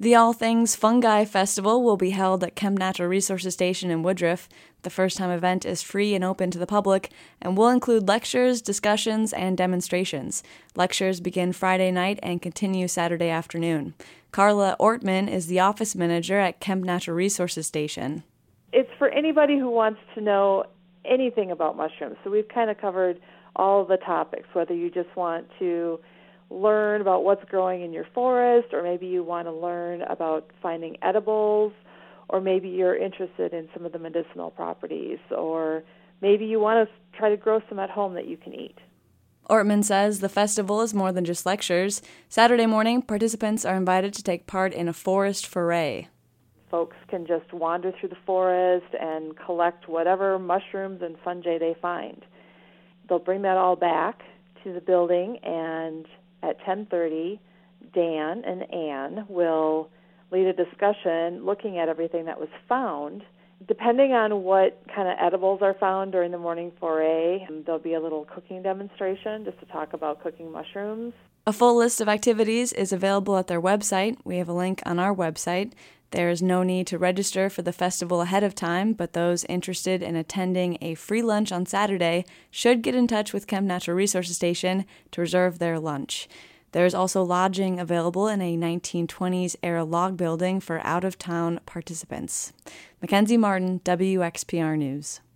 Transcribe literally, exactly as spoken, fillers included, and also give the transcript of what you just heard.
The All Things Fungi Festival will be held at Kemp Natural Resources Station in Woodruff. The first-time event is free and open to the public and will include lectures, discussions, and demonstrations. Lectures begin Friday night and continue Saturday afternoon. Carla Ortman is the office manager at Kemp Natural Resources Station. It's for anybody who wants to know anything about mushrooms. So we've kind of covered all the topics, whether you just want to learn about what's growing in your forest, or maybe you want to learn about finding edibles, or maybe you're interested in some of the medicinal properties, or maybe you want to try to grow some at home that you can eat. Ortman says the festival is more than just lectures. Saturday morning, participants are invited to take part in a forest foray. Folks can just wander through the forest and collect whatever mushrooms and fungi they find. They'll bring that all back to the building, and at ten thirty, Dan and Ann will lead a discussion looking at everything that was found. Depending on what kind of edibles are found during the morning foray, there'll be a little cooking demonstration just to talk about cooking mushrooms. A full list of activities is available at their website. We have a link on our website. There is no need to register for the festival ahead of time, but those interested in attending a free lunch on Saturday should get in touch with Kemp Natural Resources Station to reserve their lunch. There is also lodging available in a nineteen twenties-era log building for out-of-town participants. Mackenzie Martin, W X P R News.